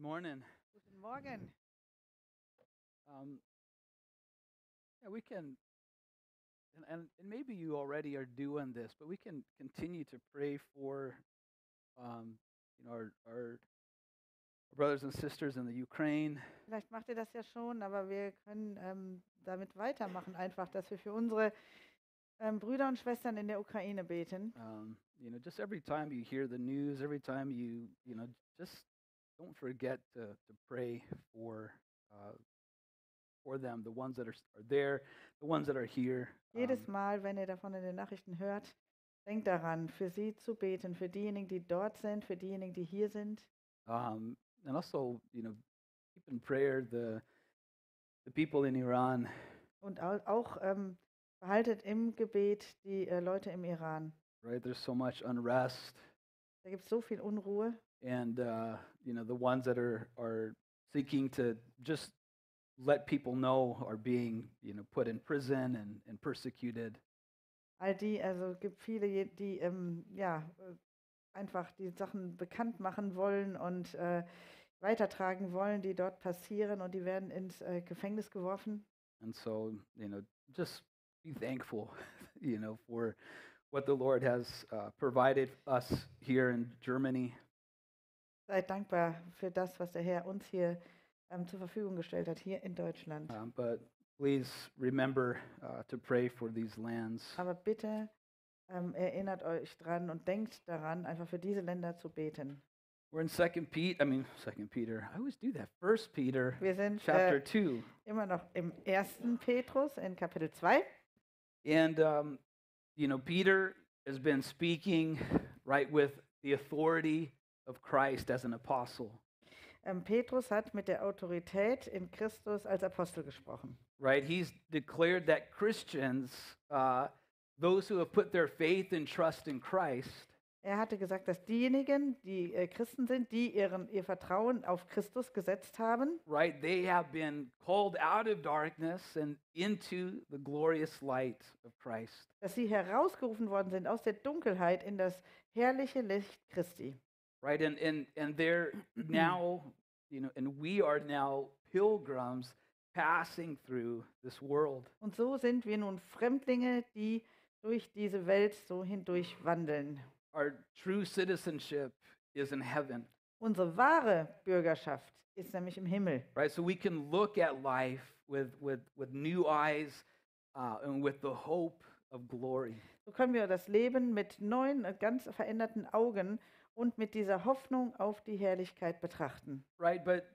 Morning. Guten Morgen. Um, yeah, we can, and maybe you already are doing this, but we can continue to pray for, um, our brothers and sisters in the Ukraine. Vielleicht macht ihr das ja schon, aber wir können damit weitermachen, einfach, dass wir für unsere Brüder und Schwestern in der Ukraine beten. Just every time you hear the news, every time just don't forget to pray uh, for them, the ones that are there, the ones that are here. Jedes Mal, wenn ihr davon in den Nachrichten hört, denkt daran, für sie zu beten, für diejenigen, die dort sind, für diejenigen, die hier sind. And also, keep in prayer the people in Iran. Und auch behaltet im Gebet die Leute im Iran. Right, there's so much unrest, Da gibt es so viel Unruhe. and the ones that are seeking to just let people know are being put in prison and persecuted. All die, also es gibt viele, die einfach die Sachen bekannt machen wollen und weitertragen wollen, die dort passieren, und die werden ins Gefängnis geworfen. And so, just be thankful, for what the Lord has provided us here in Germany. Seid dankbar für das, was der Herr uns hier zur Verfügung gestellt hat, hier in Deutschland. But please remember to pray for these lands. Aber bitte erinnert euch dran und denkt daran, einfach für diese Länder zu beten. We're in Second Peter. I always do that. First Peter, Wir sind chapter 2. immer noch im 1. Petrus in Kapitel 2. And, Peter has been speaking, right, with the authority of Christ as an apostle, Petrus hat mit der Autorität in Christus als Apostel gesprochen. right? He's declared that Christians, those who have put their faith and trust in Christ, Er hatte gesagt, dass diejenigen, die Christen sind, die ihr Vertrauen auf Christus gesetzt haben, right, they have been called out of darkness and into the glorious light of Christ. dass sie herausgerufen worden sind aus der Dunkelheit in das herrliche Licht Christi. Right, and they're now, and we are now pilgrims passing through this world. Und so sind wir nun Fremdlinge, die durch diese Welt so hindurch wandeln. Our true citizenship is in heaven, Unsere wahre Bürgerschaft ist nämlich im Himmel. right? So we can look at life with new eyes and with the hope of glory. So können wir das Leben mit neuen, ganz veränderten Augen und mit dieser Hoffnung auf die Herrlichkeit betrachten. Right, but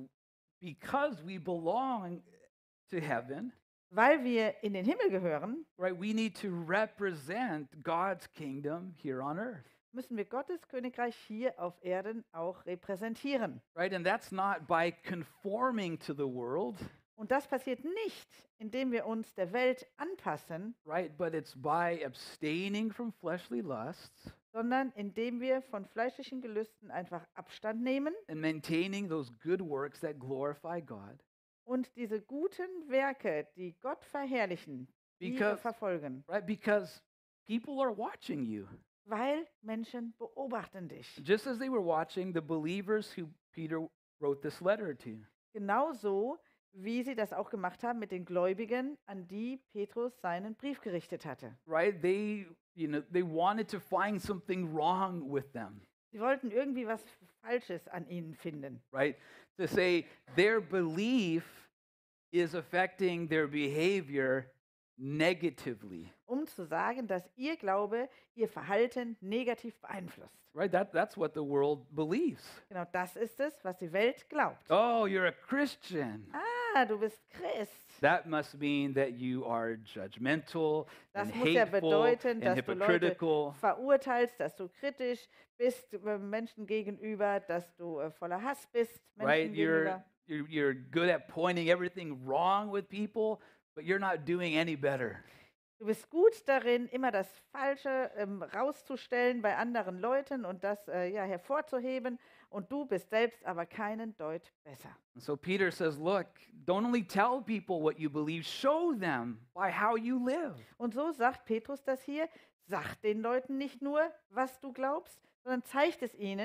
because we belong to heaven, Weil wir in den Himmel gehören, right, we need to represent God's kingdom here on earth. müssen wir Gottes Königreich hier auf Erden auch repräsentieren. Right, and that's not by conforming to the world, Und das passiert nicht, indem wir uns der Welt anpassen, right, but it's by abstaining from fleshly lusts sondern indem wir von fleischlichen Gelüsten einfach Abstand nehmen and maintaining those good works that glorify God. und diese guten Werke, die Gott verherrlichen, die Because- verfolgen. Right, because people are watching you. Weil Menschen beobachten dich. Just as they were watching the believers who Peter wrote this letter to. Genauso wie sie das auch gemacht haben mit den Gläubigen, an die Petrus seinen Brief gerichtet hatte. Right? They wanted to find something wrong with them. Sie wollten irgendwie was Falsches an ihnen finden. Right? To say their belief is affecting their behavior negatively. Zu sagen, dass ihr Glaube ihr Verhalten negativ beeinflusst. Right? That's what the world believes. Genau das ist es, was die Welt glaubt. Oh, you're a Christian. Du bist Christ. That must mean that you are judgmental Das and muss ja hateful bedeuten, and dass du Leute hypocritical. verurteilst, dass du kritisch bist Menschen gegenüber, dass du voller Hass bist Menschen Right? gegenüber. You're good at pointing everything wrong with people, but you're not doing any better. Du bist gut darin, immer das Falsche rauszustellen bei anderen Leuten und das hervorzuheben, und du bist selbst aber keinen Deut besser. And so Peter says, look, don't only tell people what you believe, show them by how you live. Und so sagt Petrus das hier: Sag den Leuten nicht nur, was du glaubst, sondern zeigt es ihnen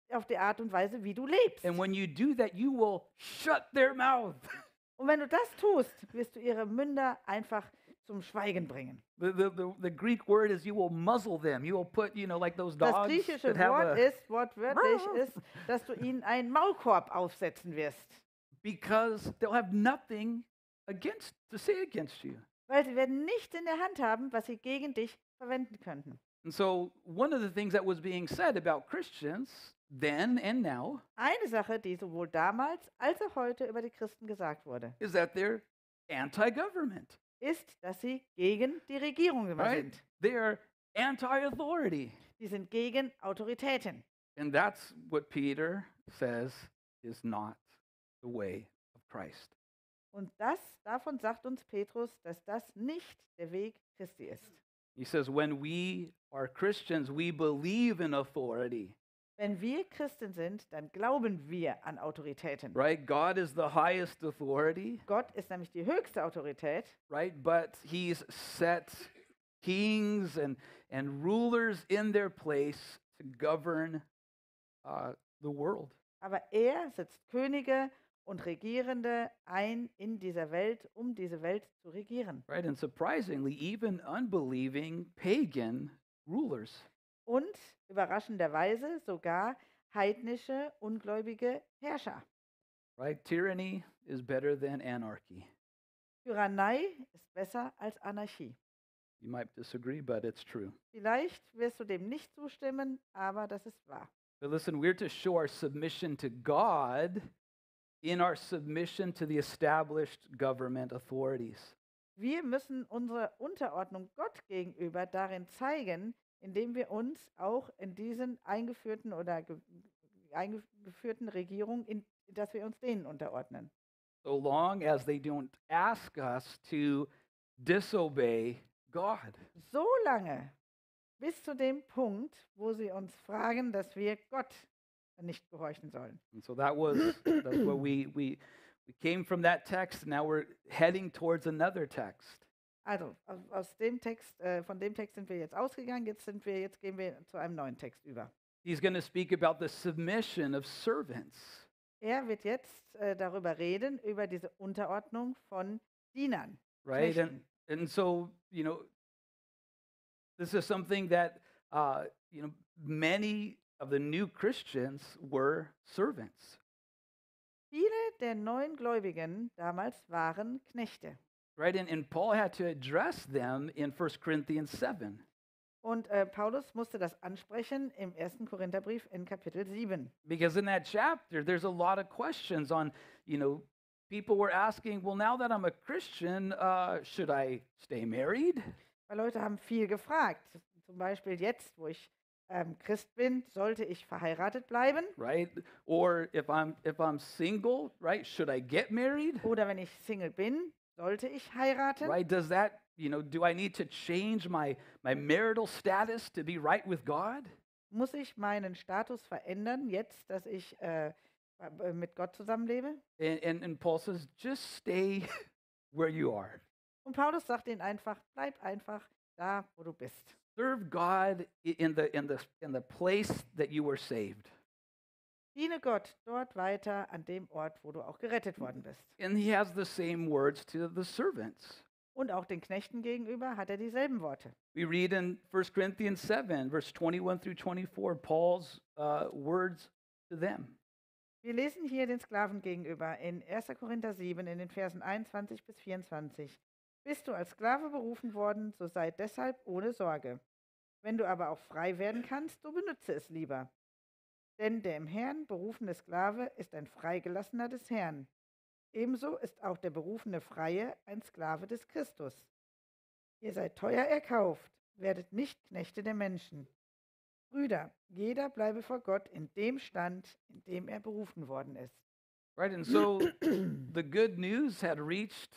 auf die Art und Weise, wie du lebst. And when you do that, you will shut their mouth. Und wenn du das tust, wirst du ihre Münder einfach zum Schweigen bringen. The Greek word is you will muzzle them. You will put, like those Das dogs griechische that have Wort a, ist, wortwörtlich ist, dass du ihnen einen Maulkorb aufsetzen wirst. because they'll have nothing to say against you. Weil sie werden nichts in der Hand haben, was sie gegen dich verwenden könnten. And so one of the things that was being said about Christians then and now Eine Sache, die sowohl damals als auch heute über die Christen gesagt wurde, is that they're anti-government, ist, dass sie gegen die Regierung immer right? sind. They're anti-authority. Die sind gegen Autoritäten. And that's what Peter says is not the way of Christ. Und davon sagt uns Petrus, dass das nicht der Weg Christi ist. He says, when we are Christians, we believe in authority, Wenn wir Christen sind, dann glauben wir an Autoritäten. right? God is the highest authority, Gott ist nämlich die höchste Autorität, right? But he's set kings and rulers in their place to govern the world. aber er setzt Könige und Regierende ein in dieser Welt, um diese Welt zu regieren. Right? And surprisingly, even unbelieving pagan rulers. Und überraschenderweise sogar heidnische, ungläubige Herrscher. Right? Tyranny is better than anarchy. Tyrannei ist besser als Anarchie. You might disagree, but it's true. Vielleicht wirst du dem nicht zustimmen, aber das ist wahr. But listen, we're to show our submission to God in our submission to the established government authorities. Wir müssen unsere Unterordnung Gott gegenüber darin zeigen, indem wir uns auch in diesen eingeführten oder eingeführten Regierungen, dass wir uns denen unterordnen. So long as they don't ask us to disobey God. So lange bis zu dem Punkt, wo sie uns fragen, dass wir Gott nicht gehorchen sollen. And so that's where we came from that text. Now we're heading towards another text. Also aus dem Text, von dem Text sind wir jetzt ausgegangen. Jetzt gehen wir zu einem neuen Text über. He's going to speak about the submission of servants. Er wird jetzt darüber reden, über diese Unterordnung von Dienern. Right? Knechten. And so, this is something that, many of the new Christians were servants. Viele der neuen Gläubigen damals waren Knechte. Right? And Paul had to address them in 1 Corinthians 7. Und Paulus musste das ansprechen im 1. Korintherbrief in Kapitel 7. Because in that chapter, there's a lot of questions on, people were asking, well, now that I'm a Christian, should I stay married? Weil Leute haben viel gefragt. Zum Beispiel jetzt, wo ich Christ bin, sollte ich verheiratet bleiben? Right? Or if I'm single, right, should I get married? Oder wenn ich Single bin, sollte ich heiraten? Right? Does that, do I need to change my marital status to be right with God? Muss ich meinen Status verändern, jetzt, dass ich mit Gott zusammenlebe? And Paul says, just stay where you are. Und Paulus sagt ihnen einfach, bleib einfach da, wo du bist. Serve God in the place that you were saved. Diene Gott dort weiter an dem Ort, wo du auch gerettet worden bist. And he has the same words to the servants. Und auch den Knechten gegenüber hat er dieselben Worte. We read in 1 Corinthians 7, verse 21 through 24, Paul's words to them. Wir lesen hier den Sklaven gegenüber in 1. Korinther 7 in den Versen 21 bis 24. Bist du als Sklave berufen worden, so sei deshalb ohne Sorge. Wenn du aber auch frei werden kannst, so benütze es lieber. Denn der im Herrn berufene Sklave ist ein Freigelassener des Herrn. Ebenso ist auch der berufene Freie ein Sklave des Christus. Ihr seid teuer erkauft, werdet nicht Knechte der Menschen. Brüder, jeder bleibe vor Gott in dem Stand, in dem er berufen worden ist. Right, and so the good news had reached,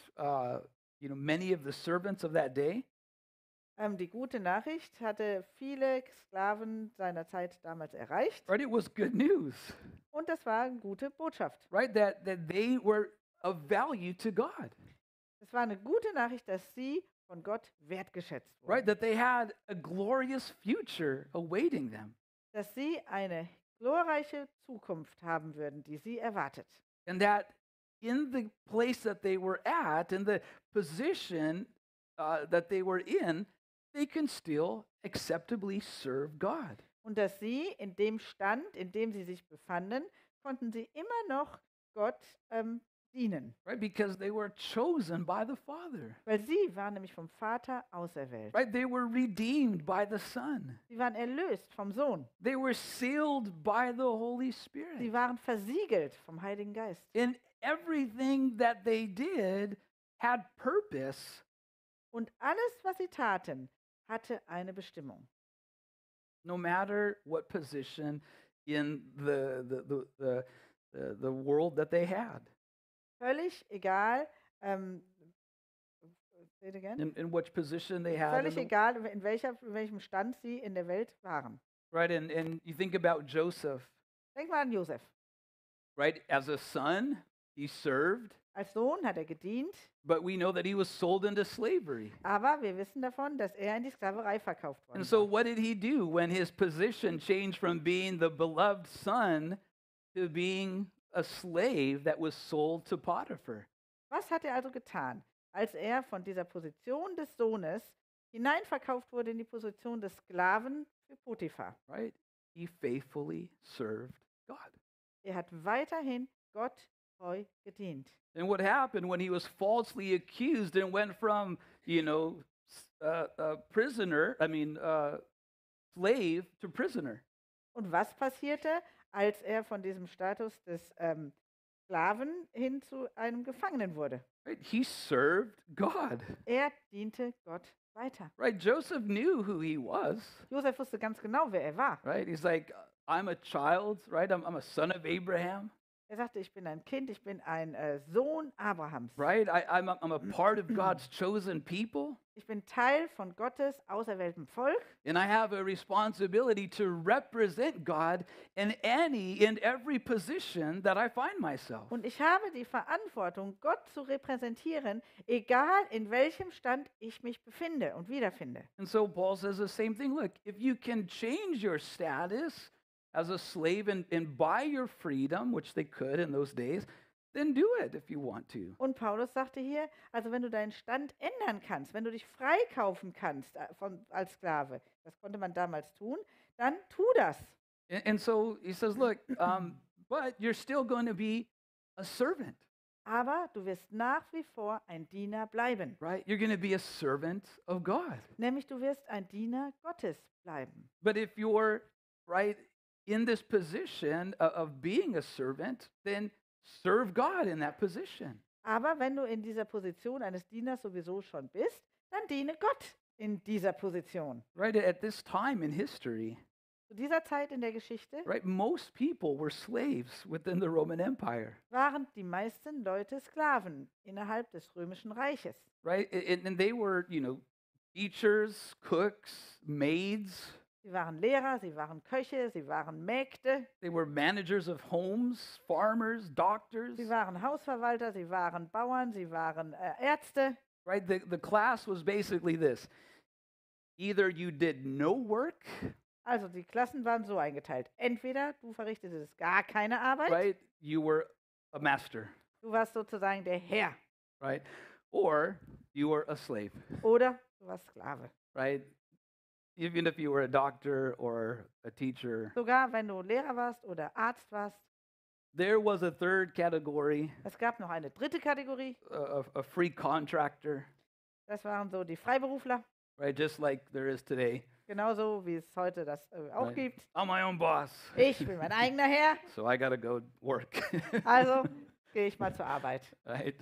many of the servants of that day. Die gute Nachricht hatte viele Sklaven seiner Zeit damals erreicht. Right, it was good news. Und das war eine gute Botschaft. Right, that they were of value to God. Es war eine gute Nachricht, dass sie von Gott wertgeschätzt Right, wurden. that they had a glorious future awaiting them. Dass sie eine glorreiche Zukunft haben würden, die sie erwartet. And that in the place that they were at, in the position that they were in, they can still acceptably serve God. Und dass sie in dem Stand, in dem sie sich befanden, konnten sie immer noch Gott dienen. Right? Because they were chosen by the Father. Weil sie waren nämlich vom Vater auserwählt. Right? They were redeemed by the Son. Sie waren erlöst vom Sohn. They were sealed by the Holy Spirit. Sie waren versiegelt vom Heiligen Geist. And everything that they did had purpose, Und alles, was sie taten, hatte eine Bestimmung. no matter what position in the world that they had, Völlig egal, say it again. in which position they had. Völlig egal, in welchem Stand sie in der Welt waren. Right? And you think about Joseph, Denk mal an Josef. right? As a son, he served, Als Sohn hat er gedient, but we know that he was sold into slavery. aber wir wissen davon, dass er in die Sklaverei verkauft worden And so, war. what did he do when his position changed from being the beloved son to being a slave that was sold to Potiphar? Was hat er also getan, als er von dieser Position des Sohnes hineinverkauft wurde in die Position des Sklaven für Potiphar? Right? He faithfully served God. Er hat weiterhin Gott treu gedient. And what happened when he was falsely accused and went from, slave to prisoner? Und was passierte, als er von diesem Status des Sklaven hin zu einem Gefangenen wurde? Right? He served God. Er diente Gott weiter. Right? Joseph knew who he was. Josef wusste ganz genau, wer er war. Right? He's like, I'm a child, right? I'm a son of Abraham. Er sagte, ich bin ein Kind, ich bin ein Sohn Abrahams. Right? I'm a part of God's chosen people. Ich bin Teil von Gottes auserwähltem Volk. And I have a responsibility to represent God in every position that I find myself. Und ich habe die Verantwortung, Gott zu repräsentieren, egal in welchem Stand ich mich befinde und wiederfinde. And so Paul says the same thing. Look, if you can change your status as a slave and buy your freedom, which they could in those days, then do it if you want to. Und Paulus sagte hier, also wenn du deinen Stand ändern kannst, wenn du dich freikaufen kannst als Sklave, das konnte man damals tun, dann tu das. And so he says, look, but you're still going to be a servant, Aber du wirst nach wie vor ein Diener bleiben. right? You're going to be a servant of God. Nämlich du wirst ein Diener Gottes bleiben. But if you're, right, in this position of being a servant, then serve God in that position. Aber wenn du in dieser Position eines Dieners sowieso schon bist, dann diene Gott in dieser Position. Right? At this time in history, Zu dieser Zeit in der Geschichte right, most people were slaves within the Roman Empire, waren die meisten Leute Sklaven innerhalb des Römischen Reiches. right? And they were, teachers, cooks, maids. Sie waren Lehrer, sie waren Köche, sie waren Mägde, They were managers of homes, farmers, doctors, sie waren Hausverwalter, sie waren Bauern, sie waren Ärzte. right? The class was basically this. Either you did no work, Also die Klassen waren so eingeteilt. Entweder du verrichtetest gar keine Arbeit, right? You were a master, du warst sozusagen der Herr, right? Or you were a slave, oder du warst Sklave. right? Even if you were a doctor or a teacher, Sogar wenn du Lehrer warst oder Arzt warst. there was a third category, Es gab noch eine dritte Kategorie, a free contractor, das waren so die Freiberufler, right? Just like there is today. genauso wie es heute das auch Right. gibt. I'm my own boss, Ich bin mein eigener Herr, so I gotta go work, also gehe ich mal zur Arbeit. right?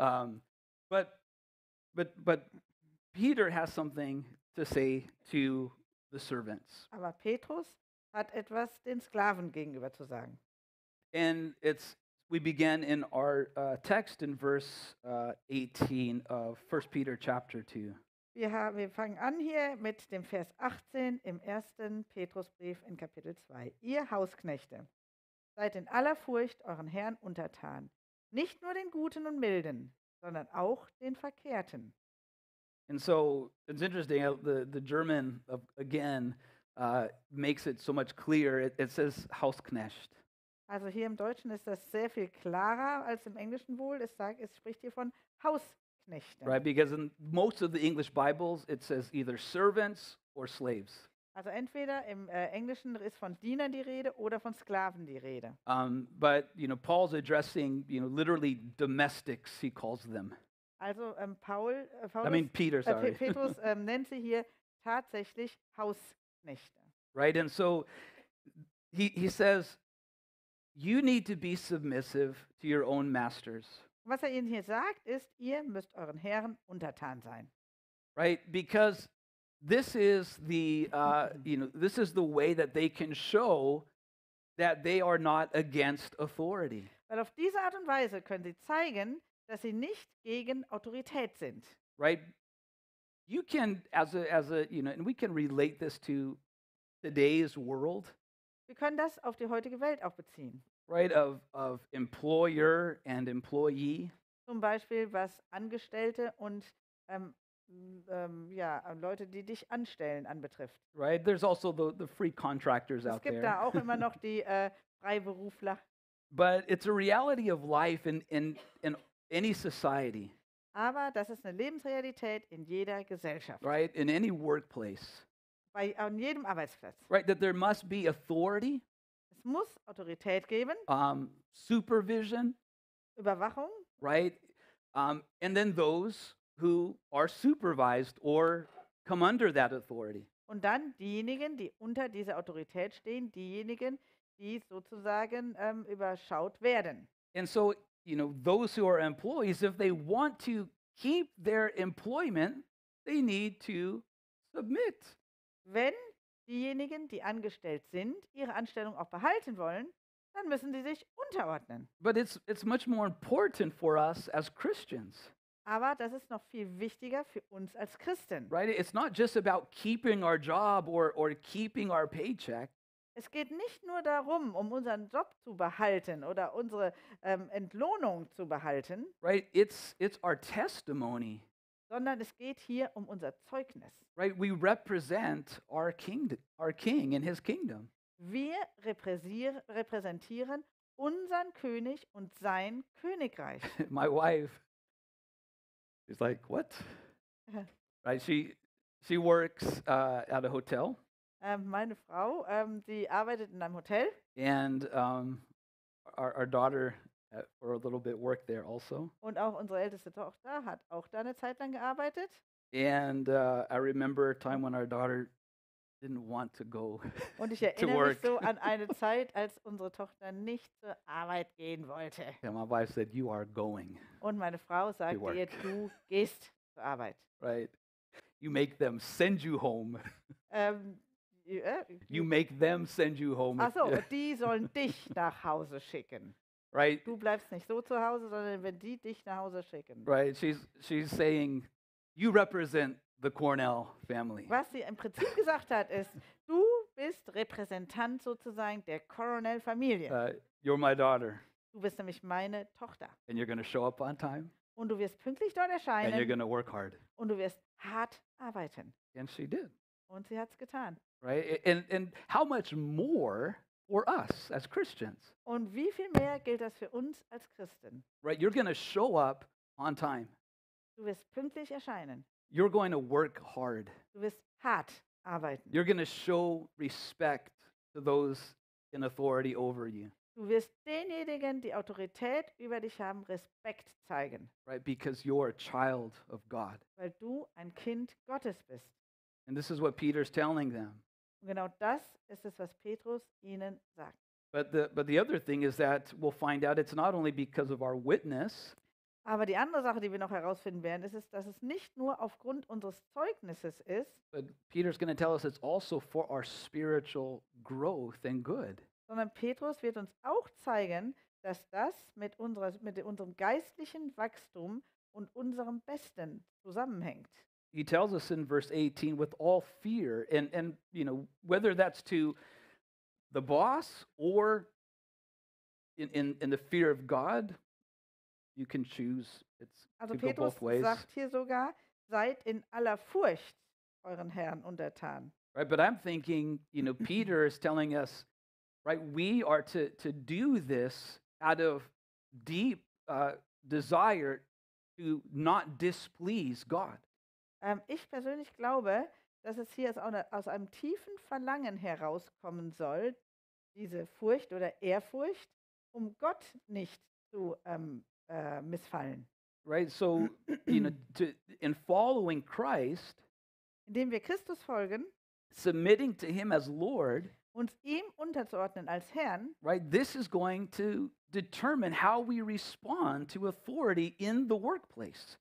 But Peter has something to say to the servants, Aber Petrus hat etwas den Sklaven gegenüber zu sagen. and we begin in our text in verse 18 of 1 Peter chapter 2. Wir fangen an hier mit dem Vers 18 im 1. Petrusbrief in Kapitel 2. Ihr Hausknechte, seid in aller Furcht euren Herrn untertan, nicht nur den Guten und Milden, sondern auch den Verkehrten. And so it's interesting, the German, again, makes it so much clearer. It says Hausknecht. Also hier im Deutschen ist das sehr viel klarer als im Englischen wohl. Es spricht hier von Hausknechten. Right, because in most of the English Bibles, it says either servants or slaves. Also entweder im Englischen ist von Dienern die Rede oder von Sklaven die Rede. But Paul's addressing literally domestics. He calls them. Also Peter, sorry. Petrus nennt sie hier tatsächlich Hausknechte. Right, and so he says, you need to be submissive to your own masters. Was ihnen hier sagt, ist, ihr müsst euren Herren untertan sein. Right, because this is the this is the way that they can show that they are not against authority. Weil auf diese Art und Weise können sie zeigen, dass sie nicht gegen Autorität sind. Right, you can as a and we can relate this to today's world. Wir können das auf die heutige Welt auch beziehen. Right, of employer and employee. Zum Beispiel was Angestellte und Leute, die dich anstellen, anbetrifft. Right, there's also the free contractors Es out gibt there. da auch immer noch die Freiberufler. But it's a reality of life in any society, Aber das ist eine Lebensrealität in jeder Gesellschaft, right? In any workplace, an jedem Arbeitsplatz. right? That there must be authority, Es muss Autorität geben, supervision, Überwachung right? And then those who are supervised or come under that authority. und dann diejenigen, die unter dieser Autorität stehen, diejenigen, die sozusagen überschaut werden. And so, those who are employees, if they want to keep their employment, they need to submit. Wenn diejenigen, die angestellt sind, ihre Anstellung auch behalten wollen, dann müssen sie sich unterordnen. But it's much more important for us as Christians. Aber das ist noch viel wichtiger für uns als Christen. Right? It's not just about keeping our job or keeping our paycheck. Es geht nicht nur darum, um unseren Job zu behalten oder unsere Entlohnung zu behalten, Right? It's our testimony. sondern es geht hier um unser Zeugnis. Right? We represent our king in his kingdom. Wir repräsentieren unseren König und sein Königreich. My wife is like, what? Right? She works at a hotel, Meine Frau, die arbeitet in einem Hotel and our daughter for a little bit worked there also. und auch unsere älteste Tochter hat auch da eine Zeit lang gearbeitet. And I remember a time when our daughter didn't want to go Und ich to erinnere mich work. so an eine Zeit, als unsere Tochter nicht zur Arbeit gehen wollte. And my wife said, "You are going." Und meine Frau sagte work. ihr, du gehst zur Arbeit. Right? You make them send you home. You Die, make them send you home. ach so, die sollen dich nach Hause schicken. Right? Du bleibst nicht so zu Hause, sondern wenn die dich nach Hause schicken. Right? She's saying, you represent the Cornell family. Was sie im Prinzip gesagt hat, ist, du bist Repräsentant sozusagen der Coronel-Familie. You're my daughter, Du bist nämlich meine Tochter. and you're going to show up on time, Und du wirst pünktlich dort and you're erscheinen going to work hard. und du wirst hart arbeiten. And she did. Und sie hat es getan. Right? And how much more for us as Christians? Und wie viel mehr gilt das für uns als Christen? Right? You're going to show up on time. Du wirst pünktlich erscheinen. You're going to work hard. Du wirst hart arbeiten. You're going to show respect to those in authority over you, Du wirst denjenigen, die Autorität über dich haben, Respekt zeigen, right? Because you're a child of God. weil du ein Kind Gottes bist. And this is what Peter's telling them. Und genau das ist es, was Petrus ihnen sagt. But the other thing is that we'll find out it's not only because of our witness, Aber die andere Sache, die wir noch herausfinden werden, ist, dass es nicht nur aufgrund unseres Zeugnisses ist, but Peter's going to tell us it's also for our spiritual growth and good. sondern Petrus wird uns auch zeigen, dass das mit unserem geistlichen Wachstum und unserem Besten zusammenhängt. He tells us in verse 18 with all fear, and whether that's to the boss or in the fear of God, you can choose. It's Also to go Petrus both ways. sagt hier sogar, seid in aller Furcht euren Herrn untertan. right? But I'm thinking, Peter is telling us, right, we are to do this out of deep desire to not displease God. Ich persönlich glaube, dass es hier aus einem tiefen Verlangen herauskommen soll, diese Furcht oder Ehrfurcht, um Gott nicht zu missfallen. Right? So, in following Christ, Indem wir Christus folgen, submitting to him as Lord, uns ihm unterzuordnen als Herrn, right? This is going to determine how we respond to authority in the workplace.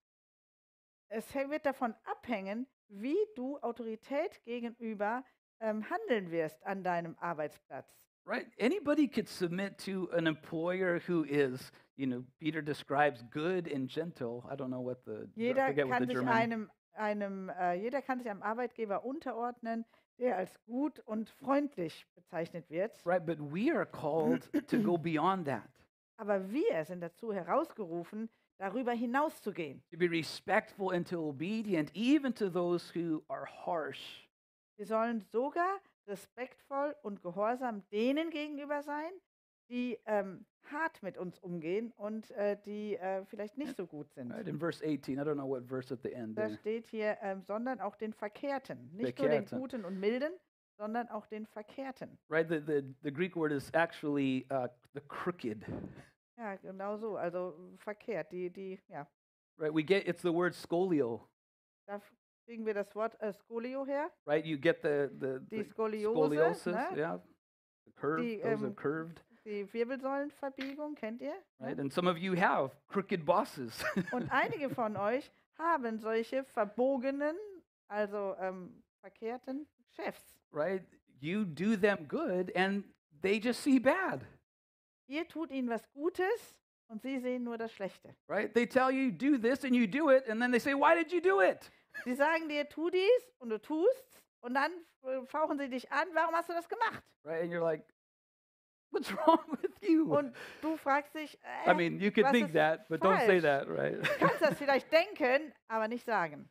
es wird davon abhängen, wie du Autorität gegenüber handeln wirst an deinem Arbeitsplatz. Right? Anybody could submit to an employer who is, Peter describes good and gentle. I don't know what I Jeder forget what kann the sich German. jeder kann sich einem Arbeitgeber unterordnen, der als gut und freundlich bezeichnet wird. Right, but we are called to go beyond that, Aber wir sind dazu herausgerufen, darüber hinauszugehen. to be respectful and to obedient, even to those who are harsh. Wir sollen sogar respektvoll und gehorsam denen gegenüber sein, die hart mit uns umgehen und die vielleicht nicht so gut sind. Right, in verse 18, I don't know what verse at the end Da there. steht hier, sondern auch den Verkehrten. Nicht nur den Verkehrten. Guten und Milden, sondern auch den Verkehrten. Right, the Greek word is actually the crooked. Ja, genau so. Also verkehrt. Ja, Right, it's the word scolio. da kriegen wir das Wort Scolio her. Right, you get Die the Skoliose, scoliosis, ne? yeah, the curve, Die, those are curved. Die Wirbelsäulenverbiegung, kennt ihr? Ne? Right, and some of you have crooked bosses. Und einige von euch haben solche verbogenen, also verkehrten Chefs. Right, you do them good and they just see bad. Ihr tut ihnen was Gutes und sie sehen nur das Schlechte. Right, they tell you do this and you do it, and then they say, why did you do it? Sie sagen dir, tu dies und du tust und dann fauchen sie dich an, warum hast du das gemacht? Right, and you're like, what's wrong with you? Und du fragst dich, I mean, you could was think ist that, but don't say falsch? that, right? Du kannst das vielleicht denken, aber nicht sagen.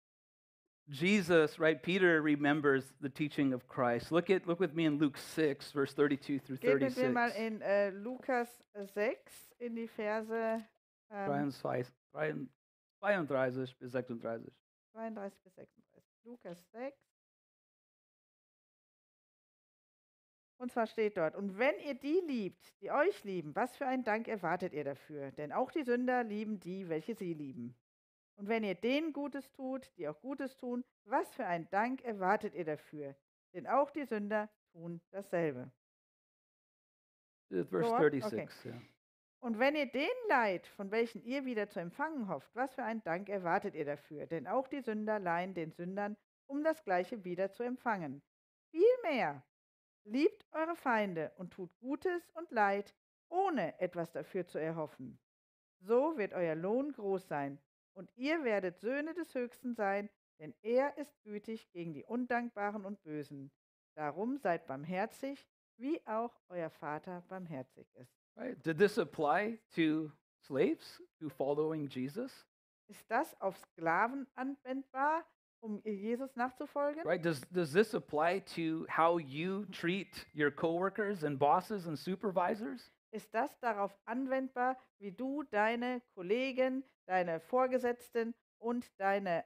Jesus, right? Peter remembers the teaching of Christ. Look with me in Luke 6, verse 32 through Geht mit mir 36. mal in Lukas 6 in die Verse 32 bis 36. 32 bis 36. Lukas 6. Und zwar steht dort, und wenn ihr die liebt, die euch lieben, was für einen Dank erwartet ihr dafür? Denn auch die Sünder lieben die, welche sie lieben. Und wenn ihr denen Gutes tut, die auch Gutes tun, was für einen Dank erwartet ihr dafür? Denn auch die Sünder tun dasselbe. Verse Go on? 36. Yeah. Und wenn ihr den Leid, von welchen ihr wieder zu empfangen hofft, was für einen Dank erwartet ihr dafür? Denn auch die Sünder leihen den Sündern, um das Gleiche wieder zu empfangen. Vielmehr, liebt eure Feinde und tut Gutes und Leid, ohne etwas dafür zu erhoffen. So wird euer Lohn groß sein, und ihr werdet Söhne des Höchsten sein, denn er ist gütig gegen die Undankbaren und Bösen. Darum seid barmherzig, wie auch euer Vater barmherzig ist. Right? Did this apply to slaves who following Jesus? Ist das auf Sklaven anwendbar, um Jesus nachzufolgen? Right? Does this apply to how you treat your coworkers and bosses and supervisors? Ist das darauf anwendbar, wie du deine Kollegen, deine Vorgesetzten und deine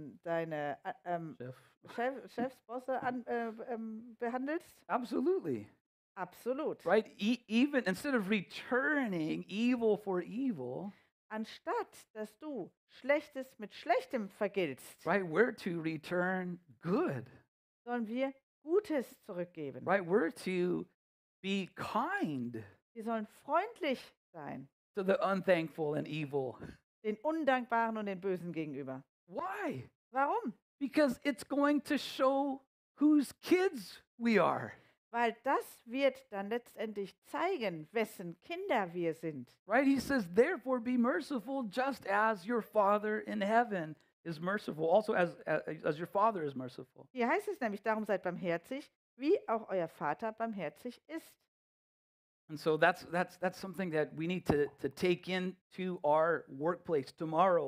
Chefs, Bosse behandelst? Absolutely. Absolut. Right? Even instead of returning evil for evil, Anstatt dass du Schlechtes mit Schlechtem vergiltst, right? We're to return good. sollen wir Gutes zurückgeben. Right? We're to be kind Wir sollen freundlich sein, to the unthankful and evil. den Undankbaren und den Bösen gegenüber. Why? Warum? Because it's going to show whose kids we are. Weil das wird dann letztendlich zeigen, wessen Kinder wir sind. Right? He says, therefore be merciful just as your Father in heaven is merciful, also as your Father is merciful. Hier heißt es nämlich, darum seid barmherzig, wie auch euer Vater barmherzig ist. And so that's something that we need to take into our workplace tomorrow,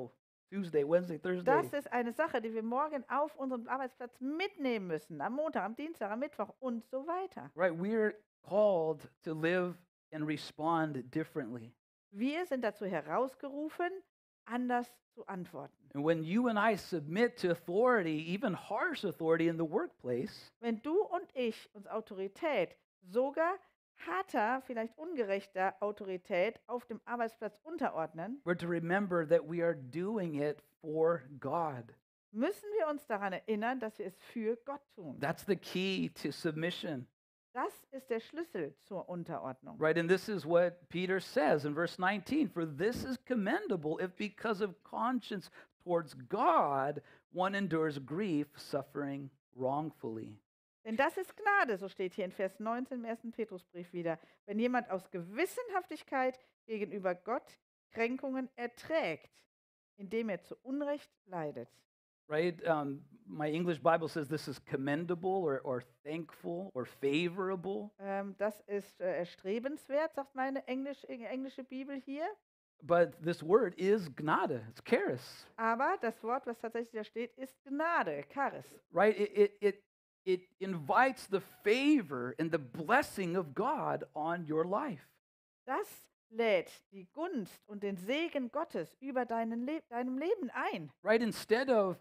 Tuesday, Wednesday, Thursday. Das ist eine Sache, die wir morgen auf unserem Arbeitsplatz mitnehmen müssen. Am Montag, am Dienstag, am Mittwoch und so weiter. Right? We're called to live and respond differently. Wir sind dazu herausgerufen, anders zu antworten. And when you and I submit to authority, even harsh authority in the workplace, Wenn du und ich uns Autorität, sogar harter, vielleicht ungerechter Autorität auf dem Arbeitsplatz unterordnen, we're to remember that we are doing it for God. müssen wir uns daran erinnern, dass wir es für Gott tun. That's the key to submission. Das ist der Schlüssel zur Unterordnung. Right? And this is what Peter says in verse 19. For this is commendable if because of conscience towards God one endures grief, suffering wrongfully. Denn das ist Gnade, so steht hier in Vers 19 im 1. Petrusbrief wieder. Wenn jemand aus Gewissenhaftigkeit gegenüber Gott Kränkungen erträgt, indem er zu Unrecht leidet. Right? My English Bible says this is commendable or thankful or favorable. Das ist erstrebenswert, sagt meine englische Bibel hier. But this word is gnade. It's charis. Aber das Wort, was tatsächlich da steht, ist Gnade, Charis. Right? It invites the favor and the blessing of God on your life. Das lädt die Gunst und den Segen Gottes über deinem Leben ein. Right? Instead of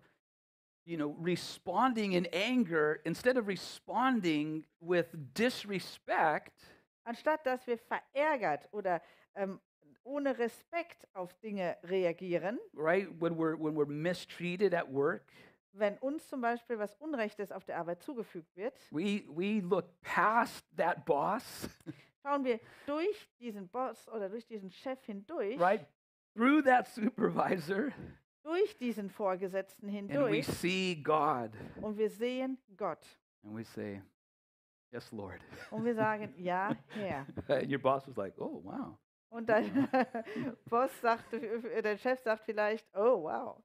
responding in anger, instead of responding with disrespect, Anstatt dass wir verärgert oder ohne Respekt auf Dinge reagieren, right? When we're mistreated at work, wenn uns zum Beispiel was Unrechtes auf der Arbeit zugefügt wird, we look past that boss, schauen wir durch diesen Boss oder durch diesen Chef hindurch, right? Through that supervisor, durch diesen Vorgesetzten and we hindurch see God, und wir sehen Gott. and we say, "Yes, Lord." Und wir sagen, ja, Herr. And your boss was like, "Oh, wow." Und dein dein Chef sagt vielleicht, oh wow.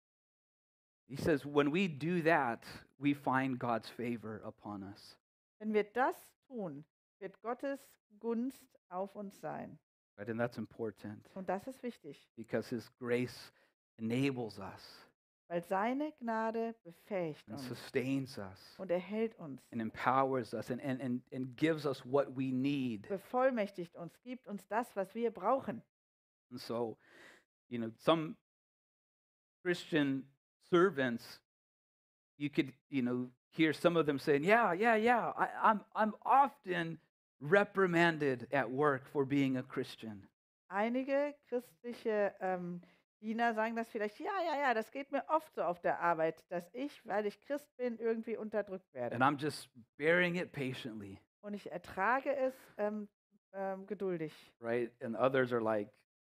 He says, when we do that, we find God's favor upon us. Wenn wir das tun, wird Gottes Gunst auf uns sein. Right? And that's important Und das ist wichtig, because His grace enables us weil seine Gnade befähigt and uns sustains us und erhält uns, and empowers us and gives us what we need. bevollmächtigt uns, gibt uns das, was wir brauchen. And so, some Christian servants, you could, hear some of them saying, yeah, I'm often reprimanded at work for being a Christian. Einige christliche Diener sagen das vielleicht, ja, das geht mir oft so auf der Arbeit, dass ich, weil ich Christ bin, irgendwie unterdrückt werde. And I'm just bearing it patiently, Und ich ertrage es geduldig. right? And others are like,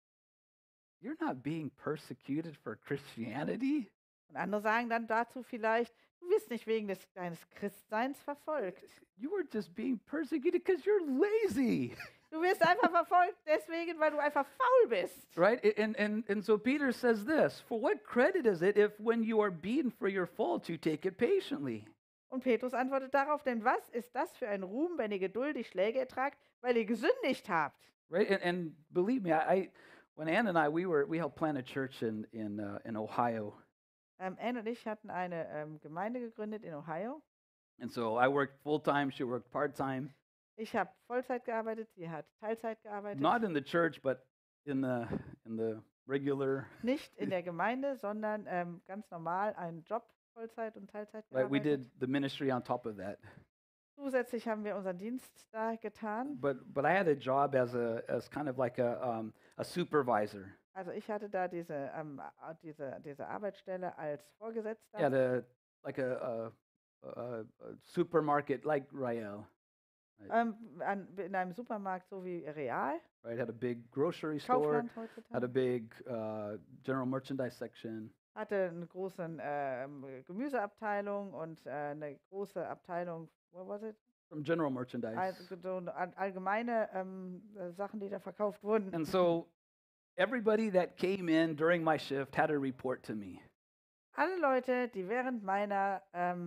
you're not being persecuted for Christianity? Und andere sagen dann dazu vielleicht, du wirst nicht wegen deines Christseins verfolgt. You were just being persecuted because you're lazy, Du wirst einfach verfolgt deswegen, weil du einfach faul bist. right? And so Peter says this, for what credit is it if when you are beaten for your fault, you take it patiently? Und Petrus antwortet darauf, denn was ist das für ein Ruhm, wenn ihr geduldig Schläge ertragt, weil ihr gesündigt habt? Right? And believe me, when Ann and I, we helped plant a church in Ohio. Anne und ich hatten eine Gemeinde gegründet in Ohio. And so I worked full-time, she worked part-time. Ich habe Vollzeit gearbeitet, sie hat Teilzeit gearbeitet. Not in the church, but in the regular. Nicht in der Gemeinde, sondern ganz normal einen Job, Vollzeit und Teilzeit Right? We gearbeitet. did the ministry on top of that. Zusätzlich haben wir unseren Dienst da getan. But I had a job as kind of like a supervisor. Also ich hatte da diese Arbeitsstelle als Vorgesetzter. At a supermarket like Rael. In einem Supermarkt so wie Real, Right? Had a big grocery store, Kaufland had a heutzutage. big general merchandise section. Hatte eine große Gemüseabteilung und eine große Abteilung, what was it? From general merchandise. So allgemeine Sachen, die da verkauft wurden. And so everybody that came in during my shift had to report to me. Alle Leute, die während meiner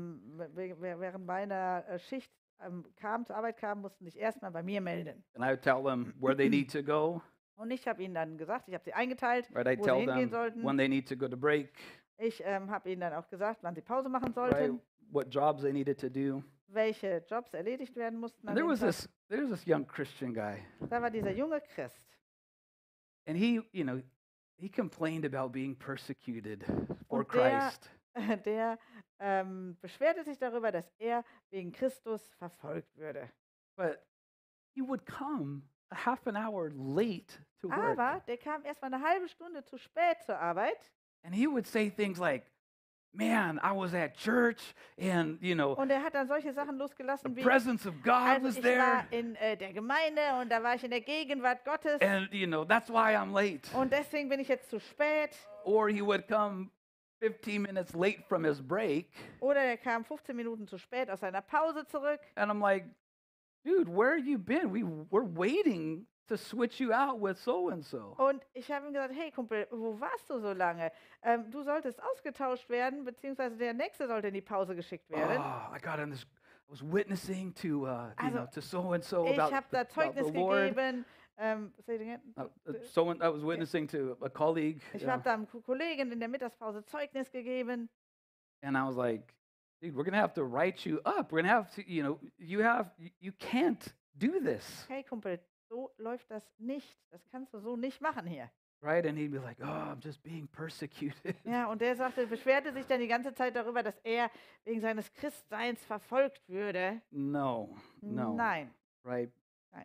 Schicht zur Arbeit kamen, mussten sich erstmal bei mir melden. And I would tell them where they need to go, Und ich habe ihnen dann gesagt, ich habe sie eingeteilt, Right? I wo sie tell hingehen them sollten. when they need to go to break, Ich habe ihnen dann auch gesagt, wann sie Pause machen right? sollten, What jobs they needed to do. welche Jobs erledigt werden mussten an And dem Tag. there's this young Christian guy, Da war dieser junge Christ. and he complained about being persecuted for Und der, Christ. der beschwerte sich darüber, dass er wegen Christus verfolgt würde. But he would come a half an hour late to work. Aber der kam erst mal eine halbe Stunde zu spät zur Arbeit. And he would say things like, man, I was at church and, Und er hat dann solche Sachen the losgelassen wie, presence of God also was ich there. war in der Gemeinde und da war ich in der Gegenwart Gottes And, that's why I'm late. und deswegen bin ich jetzt zu spät. Or he would come 15 minutes late from his break. Oder er kam 15 Minuten zu spät aus seiner Pause zurück. And I'm like, dude, where have you been? We're waiting to switch you out with so-and-so. Und ich habe ihm gesagt, hey Kumpel, wo warst du so lange? Du solltest ausgetauscht werden, beziehungsweise der Nächste sollte in die Pause geschickt werden. Oh, I was witnessing to, Also, to so-and-so Ich about, habe da about the Zeugnis Lord. gegeben. Say it again. I was witnessing to a colleague. Ich habe da einem Kollegen in der Mittagspause Zeugnis gegeben. And I was like, dude, we're going to have to write you up. We're going to have to, you can't do this. Hey Kumpel, so läuft das nicht. Das kannst du so nicht machen hier. Right? And he'd be like, oh, I'm just being persecuted. Ja, und der beschwerte sich dann die ganze Zeit darüber, dass er wegen seines Christseins verfolgt würde. No. Nein. Right? Nein.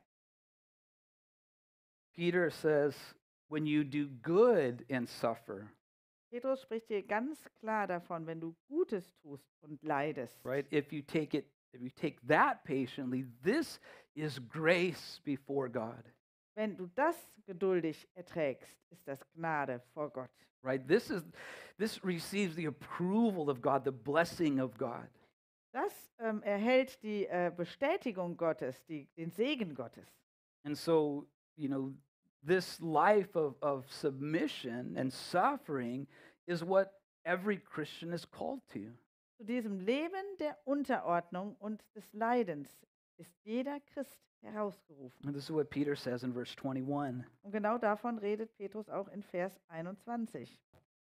Peter says, when you do good and suffer, Petrus spricht hier ganz klar davon, wenn du Gutes tust und leidest. right? If you take that patiently, this is grace before God. Wenn du das geduldig erträgst, ist das Gnade vor Gott. Right? This receives the approval of God, the blessing of God. Das erhält die Bestätigung Gottes, den Segen Gottes. And so, this life of submission and suffering is what every Christian is called to. Zu diesem Leben der Unterordnung und des Leidens ist jeder Christ herausgerufen. And this is what Peter says in verse 21. Und genau davon redet Petrus auch in Vers 21.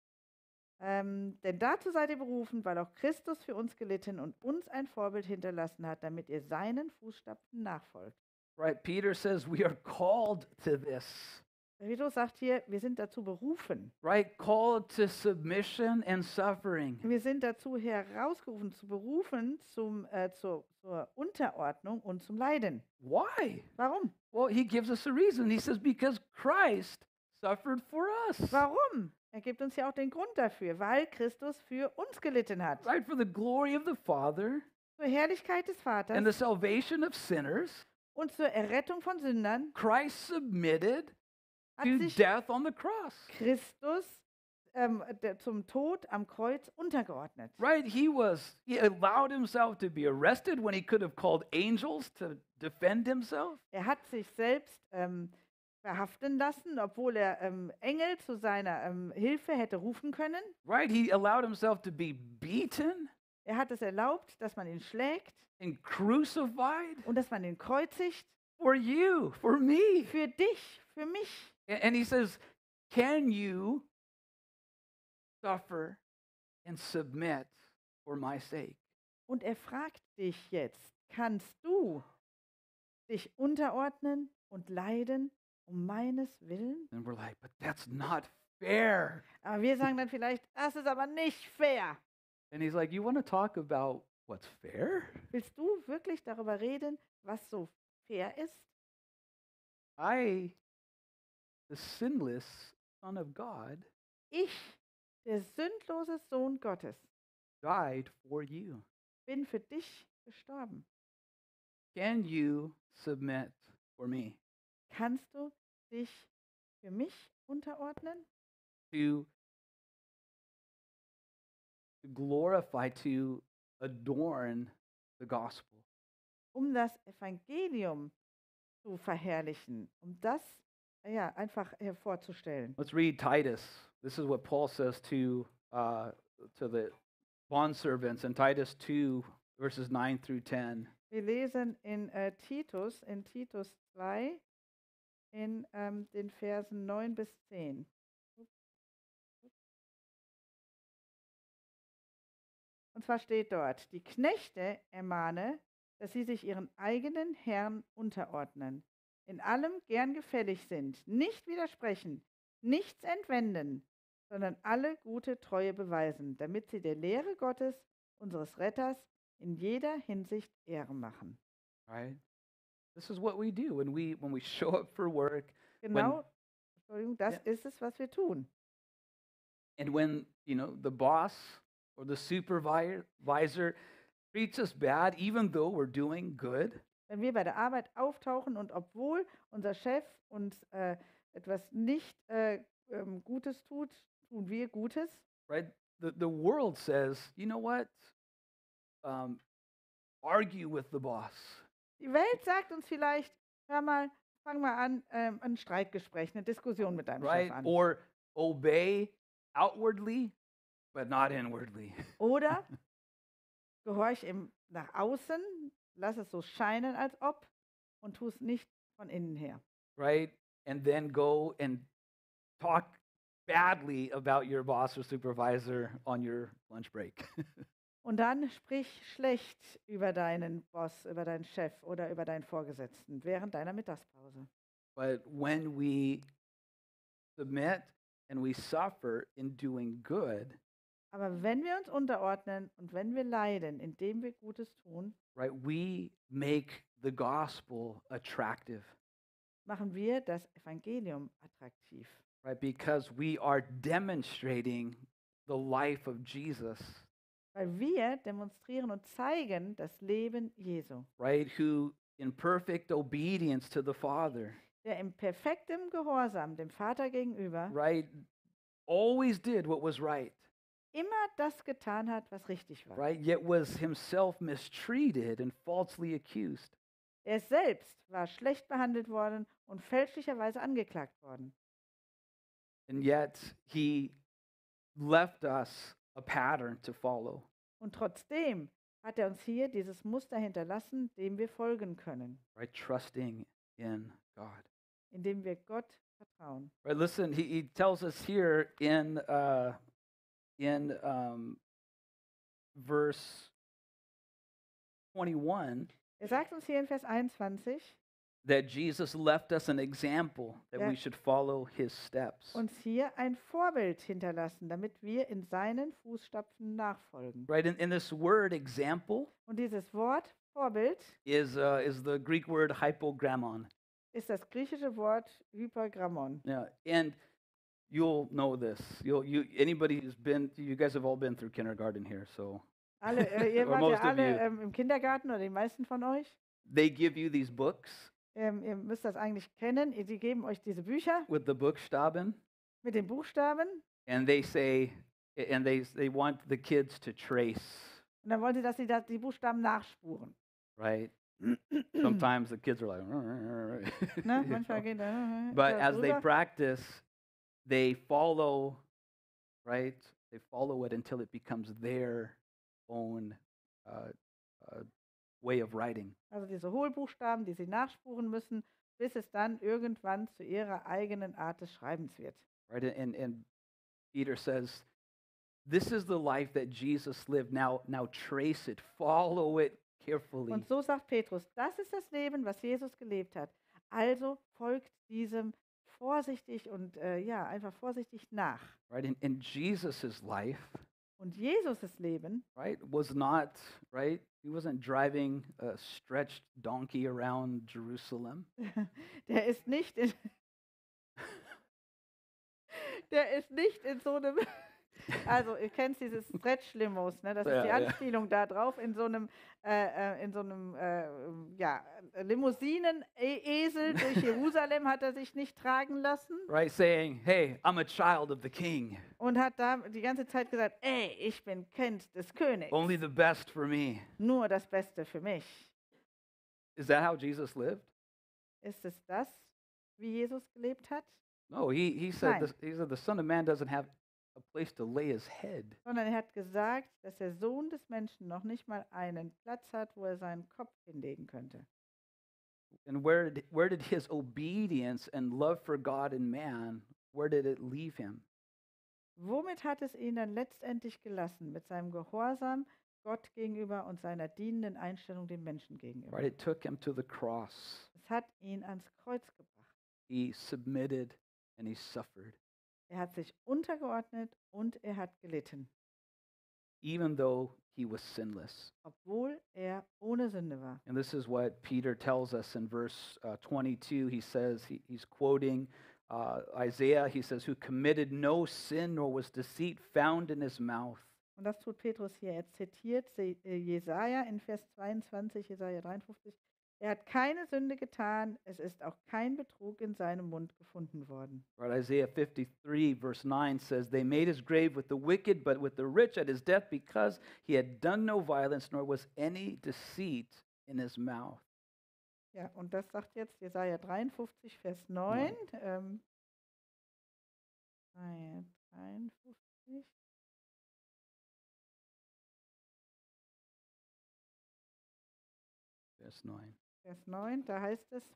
Denn dazu seid ihr berufen, weil auch Christus für uns gelitten und uns ein Vorbild hinterlassen hat, damit ihr seinen Fußstapfen nachfolgt. Right? Peter says we are called to this. Petrus sagt hier, wir sind dazu berufen. Right? Called to submission and suffering. Wir sind dazu herausgerufen, zu berufen zur Unterordnung und zum Leiden. Why? Warum? Well, he gives us a reason. He says, because Christ suffered for us. Warum? Er gibt uns ja auch den Grund dafür, weil Christus für uns gelitten hat. Right? For the glory of the Father Zur Herrlichkeit des and the Vaters salvation of sinners, und zur Errettung von Sündern Christ submitted hat to sich death on the cross. Christus zum Tod am Kreuz untergeordnet. Right? He allowed himself to be arrested when he could have called angels to defend himself. Er hat sich selbst verhaften lassen, obwohl er Engel zu seiner Hilfe hätte rufen können. Right? He allowed himself to be beaten Er hat es erlaubt, dass man ihn schlägt and crucified und dass man ihn kreuzigt. for you, for me. Für dich, für mich. And he says, can you suffer and submit for my sake? Und er fragt dich jetzt, kannst du dich unterordnen und leiden um meines Willen? And we're like, but that's not fair. Aber wir sagen dann vielleicht, das ist aber nicht fair. And he's like, you want to talk about what's fair? Willst du wirklich darüber reden, was so fair ist? I, the sinless Son of God, Ich, der sündlose Sohn Gottes, died for you. bin für dich gestorben. Can you submit for me? Kannst du dich für mich unterordnen? To glorify, to adorn the gospel. Um das Evangelium zu verherrlichen, um das einfach hervorzustellen. Let's read Titus. This is what Paul says to the bondservants in Titus 2, verses 9 through 10. Wir lesen in Titus 2, in den Versen 9 bis 10. Und zwar steht dort, die Knechte ermahne, dass sie sich ihren eigenen Herrn unterordnen, in allem gern gefällig sind, nicht widersprechen, nichts entwenden, sondern alle gute Treue beweisen, damit sie der Lehre Gottes, unseres Retters, in jeder Hinsicht Ehre machen. Right? This is what we do when we show up for work. Genau, Entschuldigung, das Ja. ist es, was wir tun. And when, the boss or the supervisor treats us bad, even though we're doing good, Wenn wir bei der Arbeit auftauchen und obwohl unser Chef uns etwas nicht Gutes tut, tun wir Gutes. right? The world says, you know what? Argue with the boss. Die Welt sagt uns vielleicht, hör mal, fang mal an, ein Streitgespräch, eine Diskussion mit deinem Right? Chef an. Or obey outwardly, but not inwardly. Oder gehorch nach außen, lass es so scheinen, als ob, und tu es nicht von innen her. Right? And then go and talk badly about your boss or supervisor on your lunch break. Und dann sprich schlecht über deinen Boss, über deinen Chef oder über deinen Vorgesetzten während deiner Mittagspause. But when we submit and we suffer in doing good, Aber wenn wir uns unterordnen und wenn wir leiden, indem wir Gutes tun, right, we make the gospel attractive, machen wir das Evangelium attraktiv. right? Because we are demonstrating the life of Jesus, Weil wir demonstrieren und zeigen das Leben Jesu, right? Who in perfect obedience to the Father, der im perfektem Gehorsam dem Vater gegenüber right, always did what was right, immer das getan hat, was richtig war. right? Yet was himself mistreated and falsely accused. Er selbst war schlecht behandelt worden und fälschlicherweise angeklagt worden. And yet he left us a pattern to follow. Und trotzdem hat er uns hier dieses Muster hinterlassen, dem wir folgen können, Right, trusting in God. indem wir Gott vertrauen. Right, listen, he tells us here in verse 21 Er sagt uns hier in Vers 21, that Jesus left us an example that Ja. we should follow his steps. uns hier ein Vorbild hinterlassen, damit wir in seinen Fußstapfen nachfolgen. Right, in this word example Und dieses Wort Vorbild is the Greek word hypogrammon. ist das griechische Wort Hypergrammon. Yeah, and you'll know this. Anybody who's been, you guys have all been through kindergarten here, so Alle, ihr Or wart ja most of alle you. im Kindergarten oder die meisten von euch. they give you these books Ihr müsst das eigentlich kennen. Sie geben euch diese Bücher with the Buchstaben, mit den Buchstaben and they say, and they want the kids to trace, und dann wollen sie, dass sie die Buchstaben nachspuren. right? Sometimes the kids are like, Ne? Manchmal geht but da as they drüber. practice, they follow, right? They follow it until it becomes their own way of writing. Also diese Hohlbuchstaben, die sie nachspuren müssen, bis es dann irgendwann zu ihrer eigenen Art des Schreibens wird. Right? And Peter says, this is the life that Jesus lived. Now trace it, follow it carefully. Und so sagt Petrus, das ist das Leben, was Jesus gelebt hat. Also folgt diesem vorsichtig und einfach vorsichtig nach. Right? And Jesus' life, Und Jesus' Leben right, was not, right? He wasn't driving a stretched donkey around Jerusalem. der ist nicht in, der ist nicht in so einem, also ihr kennt dieses Stretch-Limos, ne? Das ist die Ja, ja. Anspielung da drauf, in so einem Limousinen-Esel durch Jerusalem hat er sich nicht tragen lassen Right? Saying, hey, I'm a child of the king. und hat da die ganze Zeit gesagt, ey, ich bin Kind des Königs, Only the best for me. nur das Beste für mich. Is that how Jesus lived? Ist es das, wie Jesus gelebt hat? No, he said Nein. he said the Son of Man doesn't have a place to lay his head. Sondern er hat gesagt, dass der Sohn des Menschen noch nicht mal einen Platz hat, wo er seinen Kopf hinlegen könnte. And where did his obedience and love for God and man, where did it leave him? Womit hat es ihn dann letztendlich gelassen? Mit seinem Gehorsam Gott gegenüber und seiner dienenden Einstellung dem Menschen gegenüber. Right? It took him to the cross. Es hat ihn ans Kreuz gebracht. He submitted and he suffered, Er hat sich untergeordnet und er hat gelitten, even though he was sinless. obwohl er ohne Sünde war. And this is what Peter tells us in verse 22. He says, he's quoting Isaiah. He says, who committed no sin nor was deceit found in his mouth. Und das tut Petrus hier. Er zitiert Jesaja in Vers 22, Jesaja 53. Er hat keine Sünde getan, es ist auch kein Betrug in seinem Mund gefunden worden. Right, Isaiah 53 verse 9 says, they made his grave with the wicked, but with the rich at his death, because he had done no violence, nor was any deceit in his mouth. Ja, und das sagt jetzt Jesaja 53, Vers 9. Jesaja 53. Verse 9. Vers 9, da heißt es,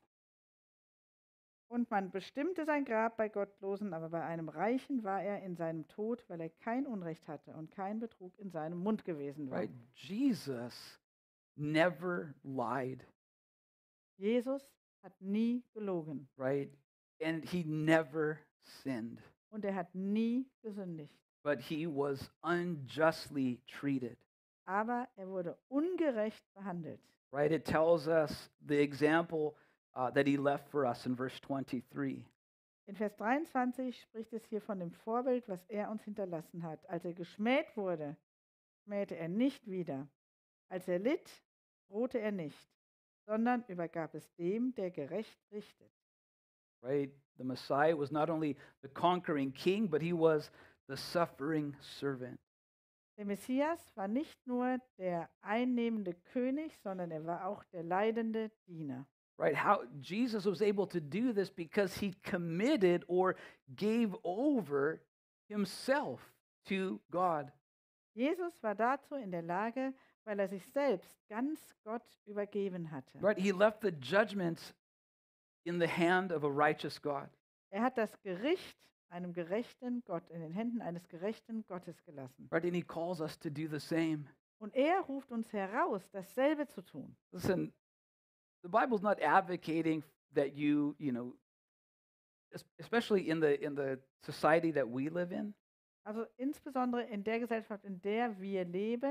und man bestimmte sein Grab bei Gottlosen, aber bei einem Reichen war er in seinem Tod, weil er kein Unrecht hatte und kein Betrug in seinem Mund gewesen war. Right? Jesus never lied, Jesus hat nie gelogen right? And he never sinned, und er hat nie gesündigt. but he was unjustly treated. Aber er wurde ungerecht behandelt. Right? It tells us the example that he left for us in verse 23. In Vers 23 spricht es hier von dem Vorbild, was er uns hinterlassen hat. Als er geschmäht wurde, schmähte er nicht wieder. Als er litt, drohte er nicht, sondern übergab es dem, der gerecht richtet. Right? The Messiah was not only the conquering king, but he was the suffering servant. Der Messias war nicht nur der einnehmende König, sondern er war auch der leidende Diener. Right? How Jesus was able to do this because he committed or gave over himself to God. Jesus war dazu in der Lage, weil er sich selbst ganz Gott übergeben hatte. Right? He left the judgment in the hand of a righteous God. Er hat das Gericht einem gerechten Gott in den Händen eines gerechten Gottes gelassen. Right? And he calls us to do the same. Und er ruft uns heraus, dasselbe zu tun. Listen, the Bible's not advocating that you know, especially in the society that we live in, Also insbesondere in der Gesellschaft, in der wir leben,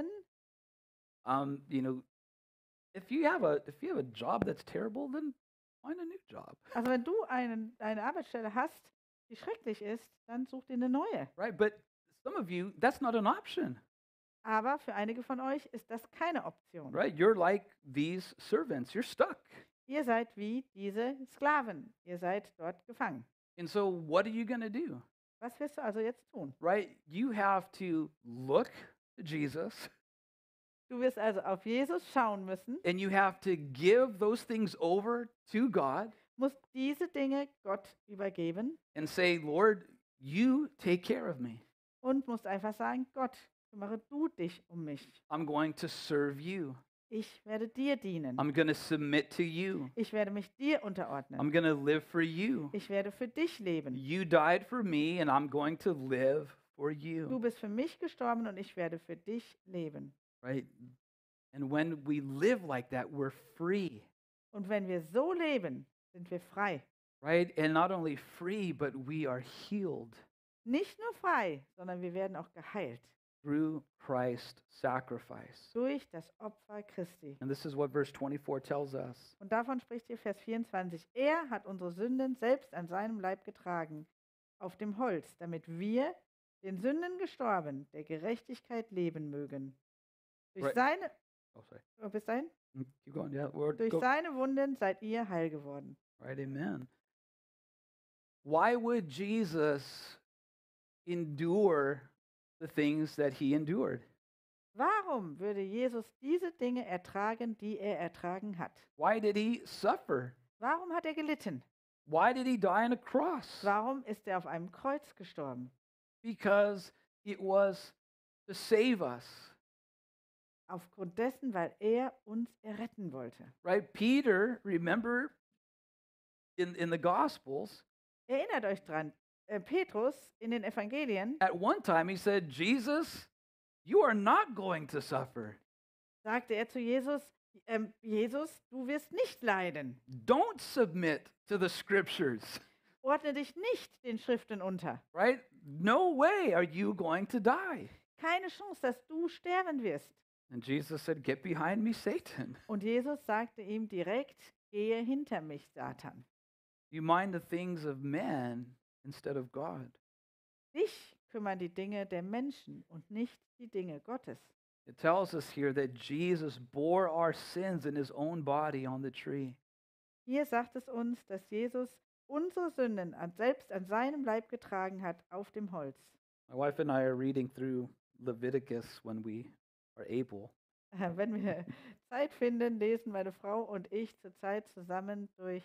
you know, if you have a job that's terrible, then find a new job. also wenn du eine Arbeitsstelle hast, die schrecklich ist, dann such dir eine neue. Right? But some of you, that's not an option. Aber für einige von euch ist das keine Option. Right? You're like these servants. You're stuck. Ihr seid wie diese Sklaven. Ihr seid dort gefangen. And so what are you going to do? Was wirst du also jetzt tun? Right? You have to look to Jesus Du wirst also auf Jesus schauen müssen, and you have to give those things over to God musst diese Dinge Gott übergeben and say, Lord, you take care of me. und musst einfach sagen, Gott, kümmere du dich um mich. I'm going to serve you. Ich werde dir dienen. I'm going to submit to you. Ich werde mich dir unterordnen. I'm going to live for you. Ich werde für dich leben. You died for me, and I'm going to live for Du you. bist für mich gestorben und ich werde für dich leben. Right? And when we live like that, we're free. Und wenn wir so leben, sind wir frei. Right? And not only free, but we are healed Nicht nur frei, sondern wir werden auch geheilt through Christ's sacrifice. durch das Opfer Christi. And this is what verse 24 tells us. Und davon spricht hier Vers 24. Er hat unsere Sünden selbst an seinem Leib getragen, auf dem Holz, damit wir, den Sünden gestorben, der Gerechtigkeit leben mögen. Durch Right. seine, Oh, sorry. bis dahin, Keep going. Yeah, Lord. durch Go. seine Wunden seid ihr heil geworden. Right, amen. Why would Jesus endure the things that he endured? Warum würde Jesus diese Dinge ertragen, die er ertragen hat? Why did he suffer? Warum hat er gelitten? Why did he die on a cross? Warum ist er auf einem Kreuz gestorben? Because it was to save us. Aufgrund dessen, weil er uns erretten wollte. Right? Peter, remember, in the Gospels, Erinnert euch dran, Petrus in den Evangelien at one time he said, Jesus, you are not going to suffer. sagte er zu Jesus, Jesus, du wirst nicht leiden. Don't submit to the scriptures, Ordne dich nicht den Schriften unter. right? No way are you going to die. Keine Chance, dass du sterben wirst. And Jesus said, get behind me, Satan. Und Jesus sagte ihm direkt, gehe hinter mich, Satan. You mind the things of men instead of God. Dich kümmern die Dinge der Menschen und nicht die Dinge Gottes. It tells us here that Jesus bore our sins in his own body on the tree. Hier sagt es uns, dass Jesus unsere Sünden selbst an seinem Leib getragen hat auf dem Holz. My wife and I are reading through Leviticus when we are able. Wenn wir Zeit finden, lesen meine Frau und ich zurzeit zusammen durch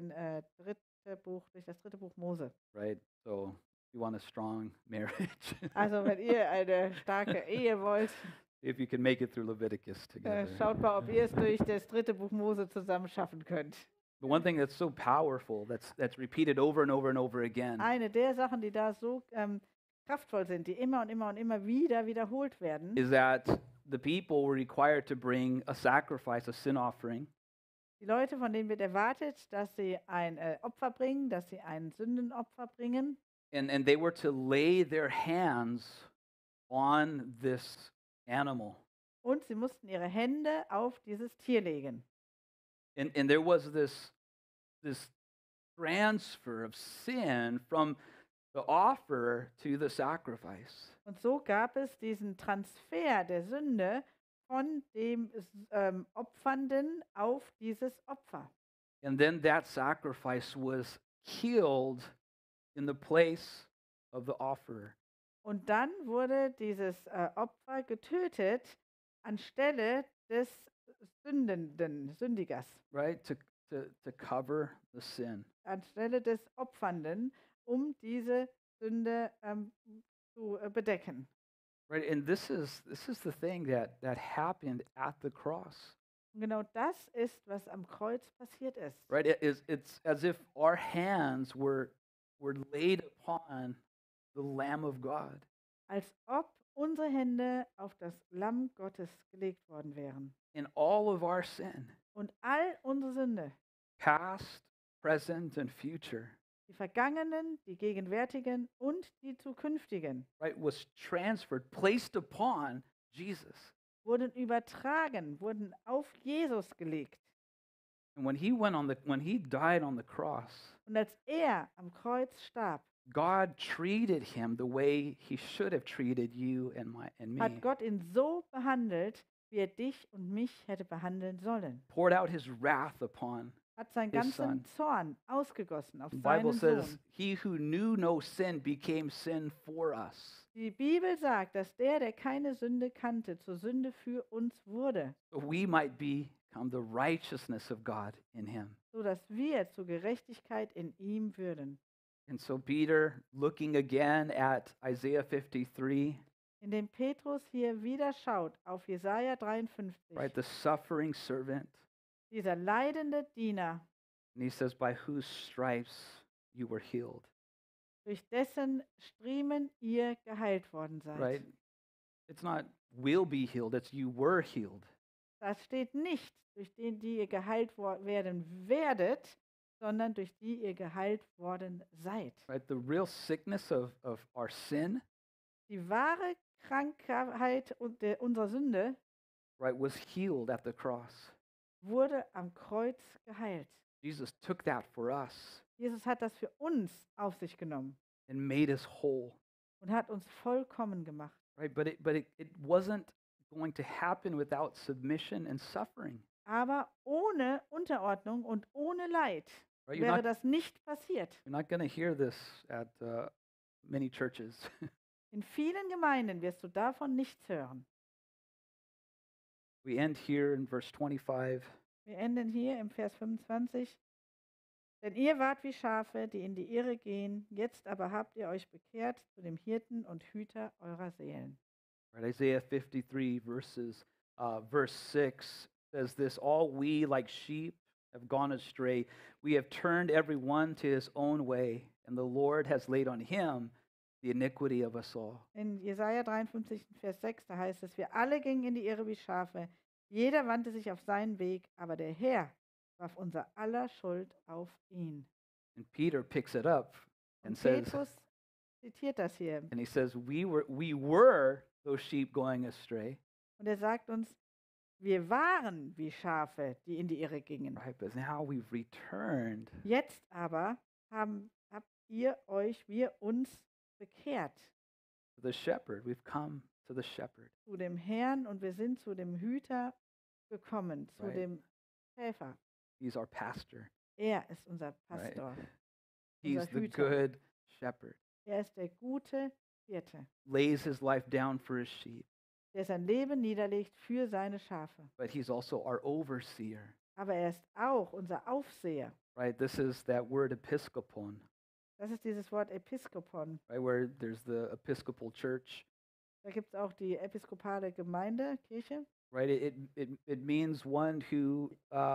das dritte Buch Mose. Right? So if you want a strong marriage, Also wenn ihr eine starke Ehe wollt, if you can make it through Leviticus together. schaut mal, ob ihr es durch das dritte Buch Mose zusammen schaffen könnt. But one thing that's so powerful, that's repeated over and over and over again, Eine der Sachen, die da so kraftvoll sind, die immer und immer und immer wieder wiederholt werden, is that the people were required to bring a sacrifice, a sin offering, die Leute, von denen wird erwartet, dass sie ein Opfer bringen, dass sie ein Sündenopfer bringen. and they were to lay their hands on this animal. Und sie mussten ihre Hände auf dieses Tier legen. And there was this transfer of sin from the offer to the sacrifice. Und so gab es diesen Transfer der Sünde von dem Opfernden auf dieses Opfer. And then that sacrifice was killed in the place of the offerer. Und dann wurde dieses Opfer getötet anstelle des Sündigers, Right? To cover the sin. anstelle des Opfernden, um diese Sünde zu bedecken. Right? And this is the thing that happened at the cross. Und genau das ist, was am Kreuz passiert ist. Right? It's as if our hands were laid upon the Lamb of God. Als ob unsere Hände auf das Lamm Gottes gelegt worden wären. In all of our sin, Und all unsere Sünde, past, present, and future, die vergangenen, die gegenwärtigen und die zukünftigen, right, was transferred, placed upon Jesus. wurden übertragen, wurden auf Jesus gelegt. And when he died on the cross, Und als er am Kreuz starb, God treated him the way he should have treated you and me. hat Gott ihn so behandelt, wie er dich und mich hätte behandeln sollen. Poured out his wrath upon. Hat seinen His ganzen son. Zorn ausgegossen auf The Bible seinen says, Sohn. he who knew no sin became sin for us. Die Bibel sagt, dass der keine Sünde kannte, zur Sünde für uns wurde, So we might become the righteousness of God in him. so dass wir zur Gerechtigkeit in ihm würden. And so Peter, looking again at Isaiah 53, Indem Petrus hier wieder schaut auf Jesaja 53, right, the suffering servant, dieser leidende Diener, and he says, by whose stripes you were healed, durch dessen Striemen ihr geheilt worden seid. right? It's not will be healed, it's you were healed. Das steht nicht, durch den, die ihr geheilt werden werdet, sondern durch die ihr geheilt worden seid. Right? The real sickness of our sin, Die wahre Krankheit unserer Sünde right, was healed at the cross. wurde am Kreuz geheilt. Jesus took that for us Jesus hat das für uns auf sich genommen and made us whole. und hat uns vollkommen gemacht. Right? But it wasn't going to happen without submission and suffering. Aber ohne Unterordnung und ohne Leid Right? wäre das nicht passiert. You're not going to hear this at many churches. In vielen Gemeinden wirst du davon nichts hören. We end here in verse 25. Wir enden hier im Vers 25. Denn ihr wart wie Schafe, die in die Irre gehen, jetzt aber habt ihr euch bekehrt zu dem Hirten und Hüter eurer Seelen. Right? Isaiah 53 verse 6 says this, all we like sheep have gone astray. We have turned every one to his own way, and the Lord has laid on him the iniquity of us all. In Jesaja 53, Vers 6, da heißt es, wir alle gingen in die Irre wie Schafe, jeder wandte sich auf seinen Weg, aber der Herr warf unser aller Schuld auf ihn. And Peter picks it up and Und says, Petrus zitiert das hier. and he says, we were those sheep going astray, Und er sagt uns, wir waren wie Schafe, die in die Irre gingen. right? But now we've returned Jetzt aber habt ihr euch, wir uns bekehrt to the shepherd. We've come to the shepherd. zu dem Herrn und wir sind zu dem Hüter gekommen, zu Right. dem Schäfer. He's our pastor. Er ist unser Right. Pastor. He's Unser the Hüter. good shepherd. Er ist der gute Hirte, Lays his life down for his sheep, der sein Leben niederlegt für seine Schafe. but he's also our overseer, Aber er ist auch unser Aufseher. right? This is that word episkopon, Das ist dieses Wort Episkopon. right? Where there's the Episcopal Church, Da gibt es auch die episkopale Gemeinde, Kirche. right? It means one who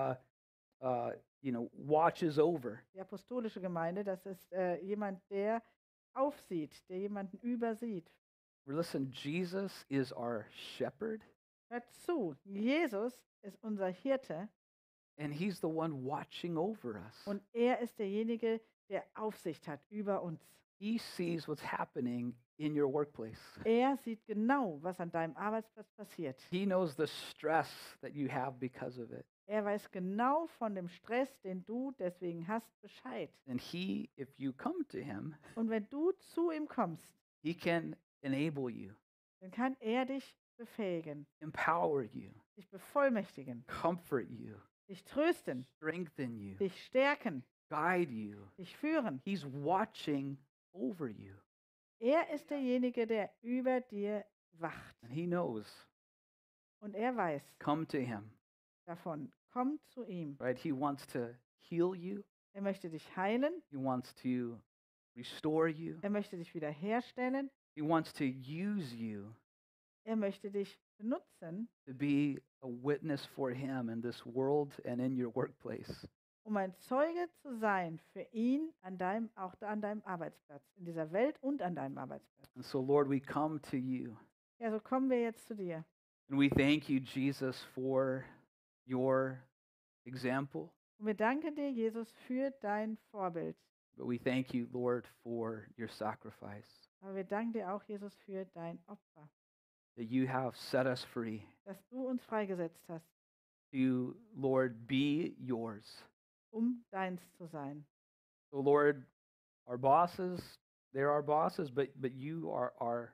watches over, Die apostolische Gemeinde, das ist jemand, der aufsieht, der jemanden übersieht. Listen, Jesus is our shepherd, Hört zu, Jesus ist unser Hirte and he's the one watching over us. und er ist derjenige, der Aufsicht hat über uns. He sees what's happening in your workplace. Er sieht genau, was an deinem Arbeitsplatz passiert. He knows the stress that you have because of it. Er weiß genau von dem Stress, den du deswegen hast, Bescheid. And if you come to him, Und wenn du zu ihm kommst, he can enable you, dann kann er dich befähigen, empower you, dich bevollmächtigen, comfort you, dich trösten, strengthen you, dich stärken, guide you. dich führen. He's watching over you, Er ist derjenige, der über dir wacht. and he knows. Und er weiß Come to him, davon. Komm zu ihm. right? He wants to heal you. Er möchte dich heilen. He wants to restore you. Er möchte dich wiederherstellen. He wants to use you Er möchte dich benutzen, to be a witness for him in this world and in your workplace. um ein Zeuge zu sein für ihn auch an deinem Arbeitsplatz, in dieser Welt und an deinem Arbeitsplatz. And so, Lord, we come to you. Ja, so kommen wir jetzt zu dir. And we thank you, Jesus, for your example. Und wir danken dir, Jesus, für dein Vorbild. But we thank you, Lord, for your sacrifice, Aber wir danken dir auch, Jesus, für dein Opfer, that you have set us free dass du uns freigesetzt hast, to, Lord, be yours. um deins zu sein. So, Lord, our bosses, they're our bosses, but you are our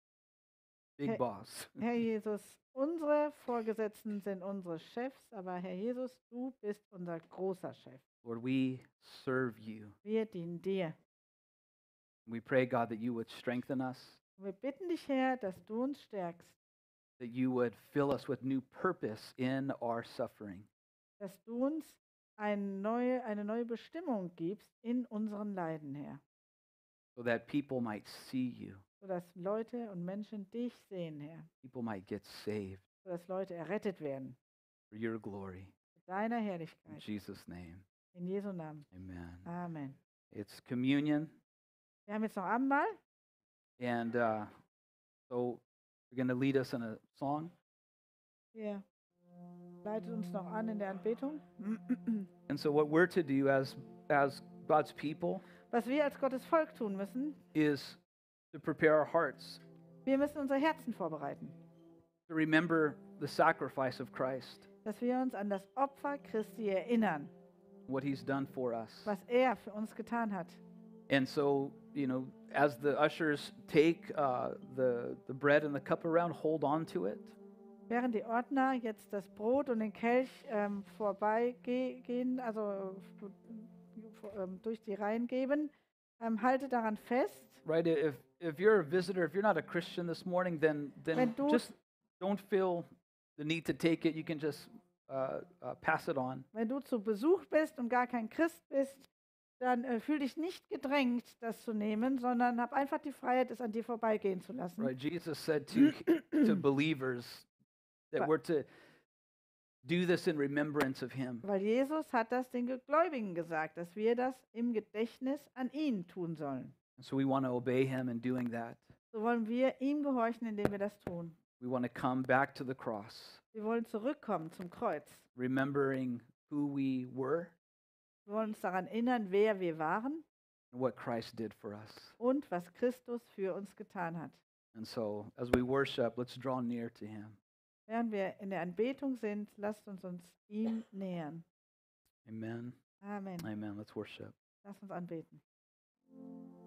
big Hey. boss. Herr Jesus, unsere Vorgesetzten sind unsere Chefs, aber Herr Jesus, du bist unser großer Chef. Lord, we serve you. Wir dienen dir. We pray, God, that you would strengthen us, Und wir bitten dich, Herr, dass du uns stärkst, that you would fill us with new purpose in our suffering. dass du uns eine neue Bestimmung gibst in unseren Leiden, Herr, So that people might see you, sodass Leute und Menschen dich sehen, Herr, people might get saved sodass Leute errettet werden for your glory. zu deiner In Herrlichkeit. Jesus' name, In Jesu Namen. amen. Amen. It's communion, Wir haben jetzt noch Abendmahl. and so you're going to lead us in a song. Ihr leitet uns noch an in der Anbetung. And so what we're to do as God's people Was wir als Gottes Volk tun müssen, is to prepare our hearts wir müssen unsere Herzen vorbereiten, to remember the sacrifice of Christ, dass wir uns an das Opfer Christi erinnern, what he's done for us. was er für uns getan hat. And so, as the ushers take the bread and the cup around, hold on to it. Während die Ordner jetzt das Brot und den Kelch vorbeigehen, also durch die Reihen geben, haltet daran fest. Right? If you're a visitor, if you're not a Christian this morning, then Wenn du- just don't feel the need to take it. You can just pass it on. Wenn du zu Besuch bist und gar kein Christ bist, dann fühl dich nicht gedrängt, das zu nehmen, sondern hab einfach die Freiheit, es an dir vorbeigehen zu lassen. Right? Jesus said to believers that But- we're to do this in remembrance of him. Weil Jesus hat das den Gläubigen gesagt, dass wir das im Gedächtnis an ihn tun sollen. And so we want to obey him in doing that. So wollen wir ihm gehorchen, indem wir das tun. We want to come back to the cross, Wir wollen zurückkommen zum Kreuz. remembering who we were Wir wollen uns daran erinnern, wer wir waren and what Christ did for us. und was Christus für uns getan hat. And so as we worship, let's draw near to him. Während wir in der Anbetung sind, lasst uns ihm nähern. Amen. Amen. Amen. Let's worship. Lasst uns anbeten.